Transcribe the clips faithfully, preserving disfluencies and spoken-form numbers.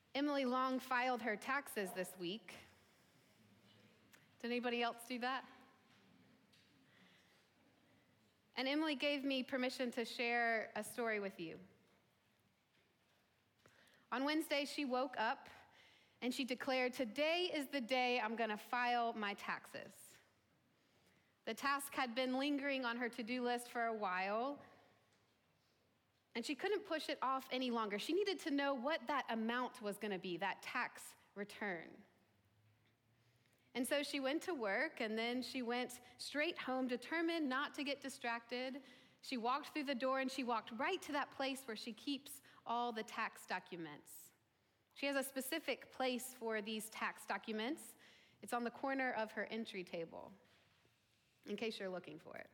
Emily Long filed her taxes this week. Did anybody else do that? And Emily gave me permission to share a story with you. On Wednesday, she woke up and she declared, "Today is the day I'm going to file my taxes." The task had been lingering on her to-do list for a while, and she couldn't push it off any longer. She needed to know what that amount was going to be, that tax return. And so she went to work, and then she went straight home, determined not to get distracted. She walked through the door, and she walked right to that place where she keeps all the tax documents. She has a specific place for these tax documents. It's on the corner of her entry table, in case you're looking for it.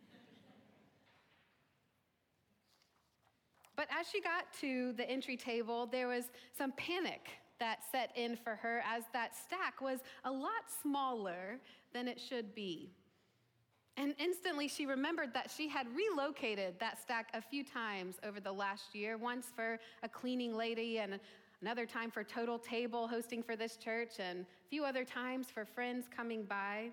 But as she got to the entry table, there was some panic that set in for her as that stack was a lot smaller than it should be. And instantly she remembered that she had relocated that stack a few times over the last year, once for a cleaning lady and another time for Total Table hosting for this church and a few other times for friends coming by.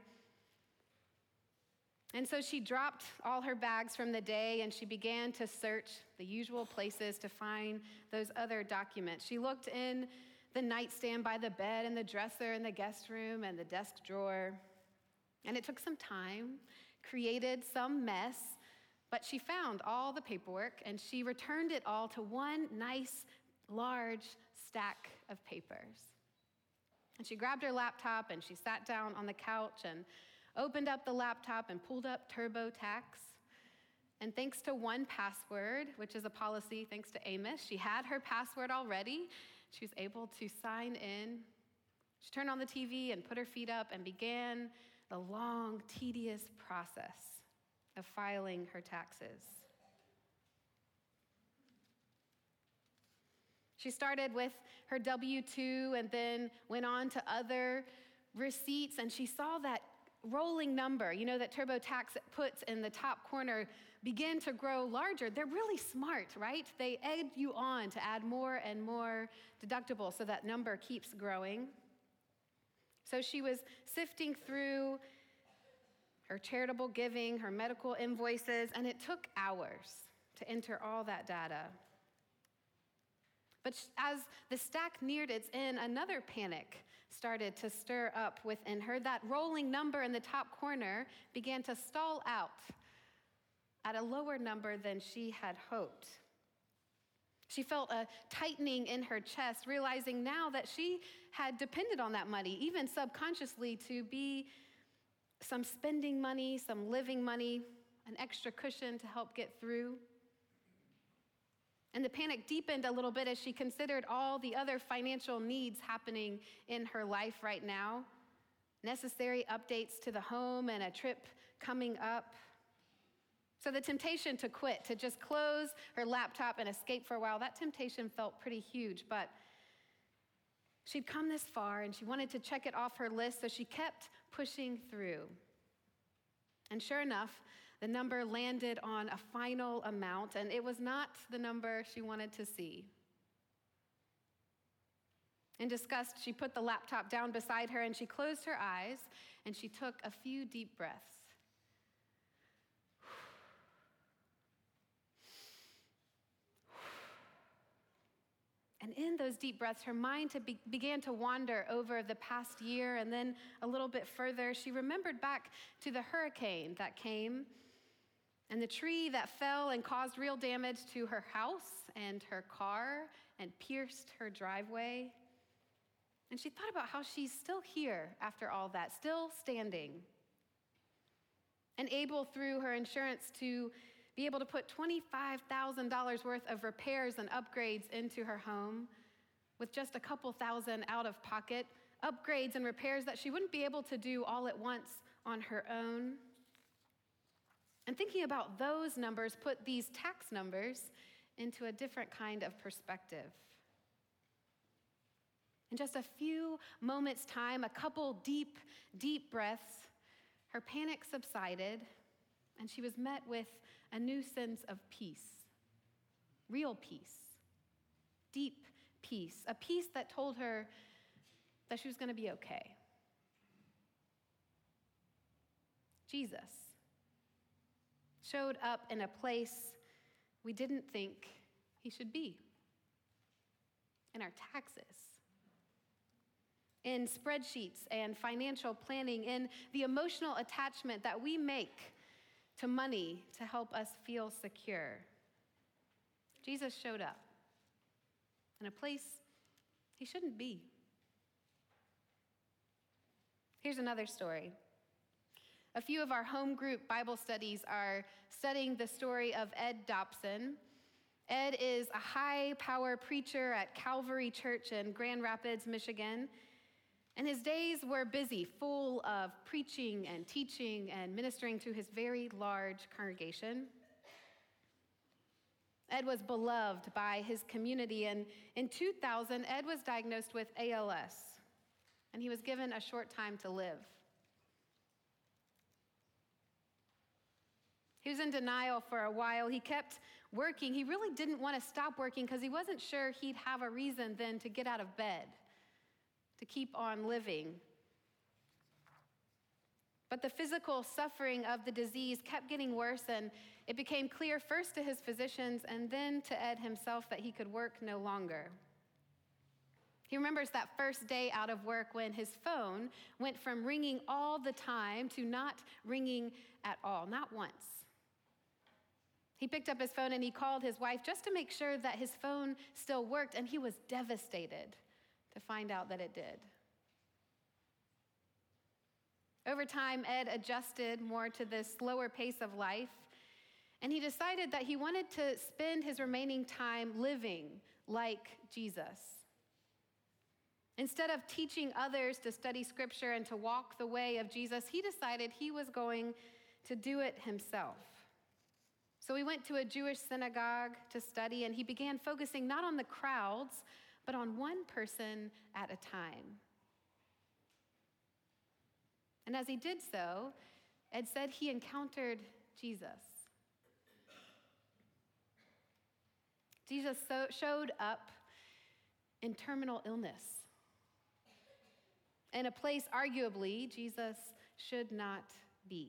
And so she dropped all her bags from the day and she began to search the usual places to find those other documents. She looked in the nightstand by the bed and the dresser in the guest room and the desk drawer. And it took some time, created some mess, but she found all the paperwork and she returned it all to one nice, large stack of papers. And she grabbed her laptop and she sat down on the couch and opened up the laptop and pulled up TurboTax. And thanks to one password, which is a policy thanks to Amos, she had her password already. She was able to sign in. She turned on the T V and put her feet up and began the long, tedious process of filing her taxes. She started with her W two and then went on to other receipts, and she saw that rolling number, you know, that TurboTax puts in the top corner, begin to grow larger. They're really smart, right? They egg you on to add more and more deductible so that number keeps growing. So she was sifting through her charitable giving, her medical invoices, and it took hours to enter all that data. But as the stack neared its end, another panic started to stir up within her. That rolling number in the top corner began to stall out at a lower number than she had hoped. She felt a tightening in her chest, realizing now that she had depended on that money, even subconsciously, to be some spending money, some living money, an extra cushion to help get through. And the panic deepened a little bit as she considered all the other financial needs happening in her life right now. Necessary updates to the home and a trip coming up. So the temptation to quit, to just close her laptop and escape for a while, that temptation felt pretty huge. But she'd come this far and she wanted to check it off her list, so she kept pushing through. And sure enough, the number landed on a final amount, and it was not the number she wanted to see. In disgust, she put the laptop down beside her, and she closed her eyes, and she took a few deep breaths. And in those deep breaths, her mind to be- began to wander over the past year, and then a little bit further, she remembered back to the hurricane that came and the tree that fell and caused real damage to her house and her car and pierced her driveway. And she thought about how she's still here after all that, still standing, and able through her insurance to be able to put twenty-five thousand dollars worth of repairs and upgrades into her home with just a couple thousand out of pocket, upgrades and repairs that she wouldn't be able to do all at once on her own. And thinking about those numbers put these tax numbers into a different kind of perspective. In just a few moments' time, a couple deep, deep breaths, her panic subsided, and she was met with a new sense of peace, real peace, deep peace, a peace that told her that she was going to be okay. Jesus showed up in a place we didn't think he should be. In our taxes, in spreadsheets and financial planning, in the emotional attachment that we make to money to help us feel secure. Jesus showed up in a place he shouldn't be. Here's another story. A few of our home group Bible studies are studying the story of Ed Dobson. Ed is a high-power preacher at Calvary Church in Grand Rapids, Michigan. And his days were busy, full of preaching and teaching and ministering to his very large congregation. Ed was beloved by his community, and in two thousand, Ed was diagnosed with A L S, and he was given a short time to live. He was in denial for a while. He kept working. He really didn't want to stop working because he wasn't sure he'd have a reason then to get out of bed, to keep on living. But the physical suffering of the disease kept getting worse, and it became clear first to his physicians and then to Ed himself that he could work no longer. He remembers that first day out of work when his phone went from ringing all the time to not ringing at all, not once. He picked up his phone and he called his wife just to make sure that his phone still worked, and he was devastated to find out that it did. Over time, Ed adjusted more to this slower pace of life, and he decided that he wanted to spend his remaining time living like Jesus. Instead of teaching others to study scripture and to walk the way of Jesus, he decided he was going to do it himself. So he went to a Jewish synagogue to study, and he began focusing not on the crowds, but on one person at a time. And as he did so, Ed said he encountered Jesus. Jesus so showed up in terminal illness, in a place arguably Jesus should not be.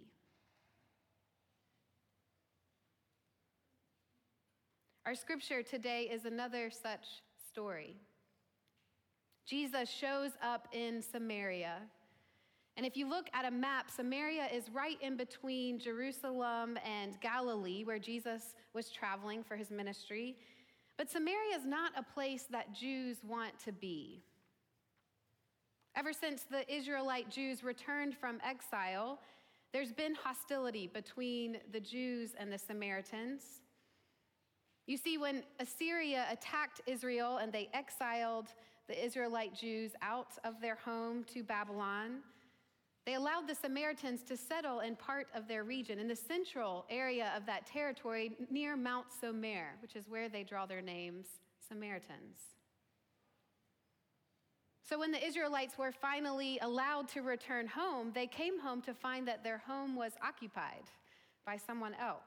Our scripture today is another such story. Jesus shows up in Samaria. And if you look at a map, Samaria is right in between Jerusalem and Galilee, where Jesus was traveling for his ministry. But Samaria is not a place that Jews want to be. Ever since the Israelite Jews returned from exile, there's been hostility between the Jews and the Samaritans. You see, when Assyria attacked Israel and they exiled the Israelite Jews out of their home to Babylon, they allowed the Samaritans to settle in part of their region, in the central area of that territory near Mount Somer, which is where they draw their names, Samaritans. So when the Israelites were finally allowed to return home, they came home to find that their home was occupied by someone else.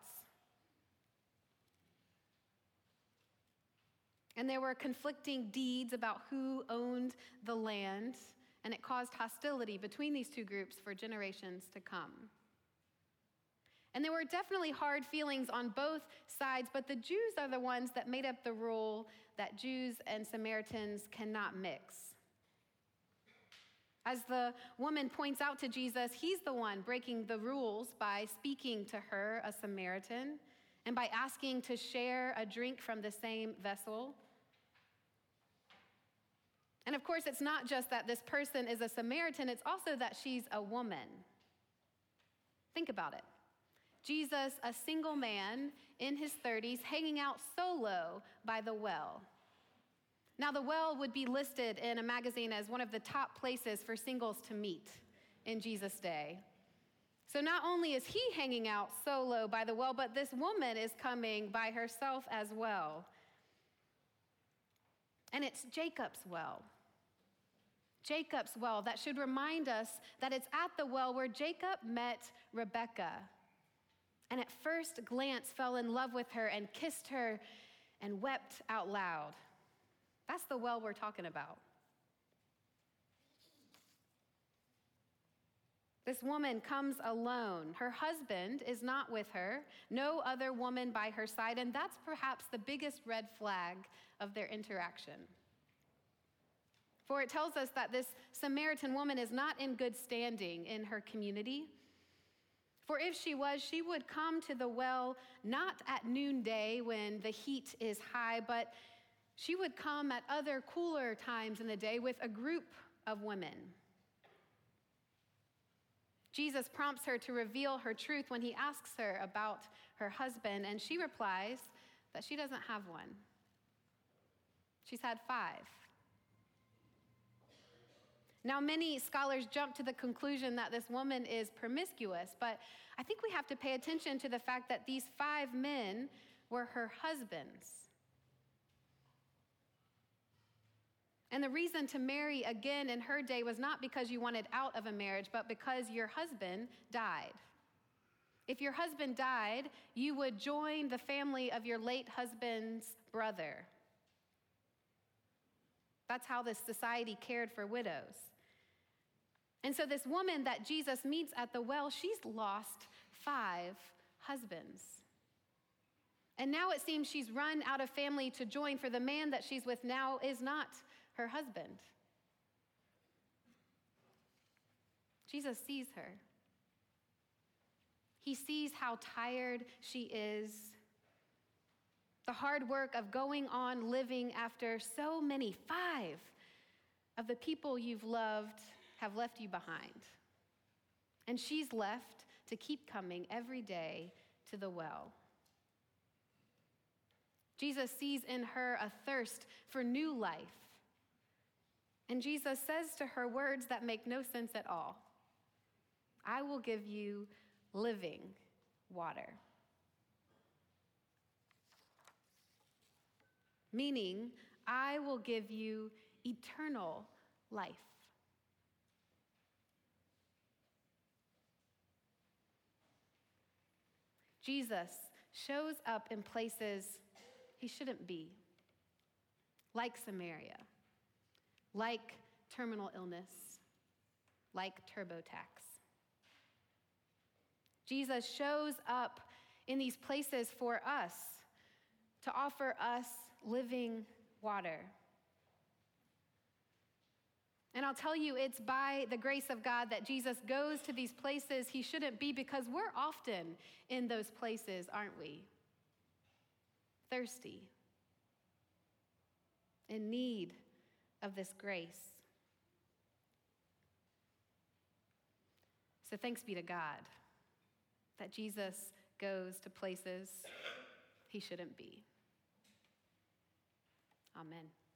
And there were conflicting deeds about who owned the land, and it caused hostility between these two groups for generations to come. And there were definitely hard feelings on both sides, but the Jews are the ones that made up the rule that Jews and Samaritans cannot mix. As the woman points out to Jesus, he's the one breaking the rules by speaking to her, a Samaritan, and by asking to share a drink from the same vessel. And of course, it's not just that this person is a Samaritan, it's also that she's a woman. Think about it. Jesus, a single man in his thirties, hanging out solo by the well. Now, the well would be listed in a magazine as one of the top places for singles to meet in Jesus' day. So not only is he hanging out solo by the well, but this woman is coming by herself as well. And it's Jacob's well. Jacob's well, that should remind us that it's at the well where Jacob met Rebekah, and at first glance fell in love with her and kissed her and wept out loud. That's the well we're talking about. This woman comes alone. Her husband is not with her, no other woman by her side, and that's perhaps the biggest red flag of their interaction. For it tells us that this Samaritan woman is not in good standing in her community. For if she was, she would come to the well not at noonday when the heat is high, but she would come at other cooler times in the day with a group of women. Jesus prompts her to reveal her truth when he asks her about her husband, and she replies that she doesn't have one. She's had five. Now, many scholars jump to the conclusion that this woman is promiscuous, but I think we have to pay attention to the fact that these five men were her husbands. And the reason to marry again in her day was not because you wanted out of a marriage, but because your husband died. If your husband died, you would join the family of your late husband's brother. That's how this society cared for widows. And so this woman that Jesus meets at the well, she's lost five husbands. And now it seems she's run out of family to join, for the man that she's with now is not her husband. Jesus sees her. He sees how tired she is. The hard work of going on living after so many, five of the people you've loved have left you behind. And she's left to keep coming every day to the well. Jesus sees in her a thirst for new life. And Jesus says to her words that make no sense at all. I will give you living water. Meaning, I will give you eternal life. Jesus shows up in places he shouldn't be, like Samaria, like terminal illness, like TurboTax. Jesus shows up in these places for us to offer us living water. And I'll tell you, it's by the grace of God that Jesus goes to these places he shouldn't be, because we're often in those places, aren't we? Thirsty, in need of this grace. So thanks be to God that Jesus goes to places he shouldn't be. Amen.